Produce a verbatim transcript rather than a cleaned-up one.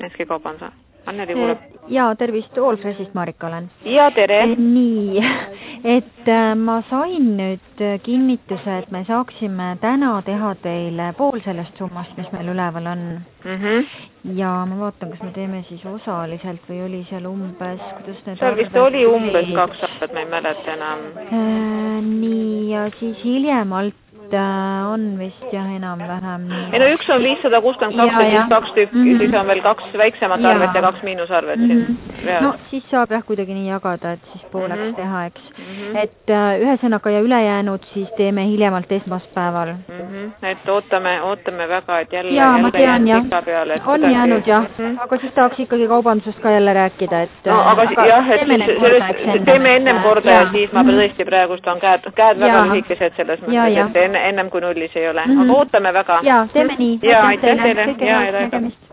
Enski kaubansa. Anneli kuuleb. Jaa, tervist, Allfreshist Marika olen. Ja, tere. Nii, et ma sain nüüd kinnituse, et me saaksime täna teha teile pool sellest summast, mis meil üleval on. Mm -hmm. Ja ma vaatan, kas me teeme siis osaliselt või oli seal umbes, kuidas need seal vist oli umbes kaks aastat, ma ei mäleta enam. Äh, nii, ja siis hiljemalt on vist jah enam-vähem nii. Ei no üks on viissada kuuskümmend kaks ja, ja siis kaks tükki, mm -hmm. siis on veel kaks väiksemat ja. arvet ja kaks miinusarvet mm -hmm. siin. Reas. No siis saab jah kuidagi nii jagada, et siis pooleks mm -hmm. teha, eks. Mm -hmm. Et uh, ühesõnaga ja ülejäänud siis teeme hiljemalt esmaspäeval. Mm -hmm. Et ootame, ootame väga, et jälle, ja, jälle tean, jäänud pika peale. Et on kuidagi... jäänud jah, mm -hmm. aga siis tahaks ikkagi kaubandusest ka jälle rääkida, et no aga, aga jah, et teeme, sellest, ennem, teeme ennem korda ja, ja siis ma tõesti praegust on käed, käed väga ja. lühikesed selles mõttes, et enne, ennem kui nullis ei ole. Mm -hmm. Aga ootame väga. Ja, teeme nii. Ja, aitäh teile. Ja, ja, nägemist.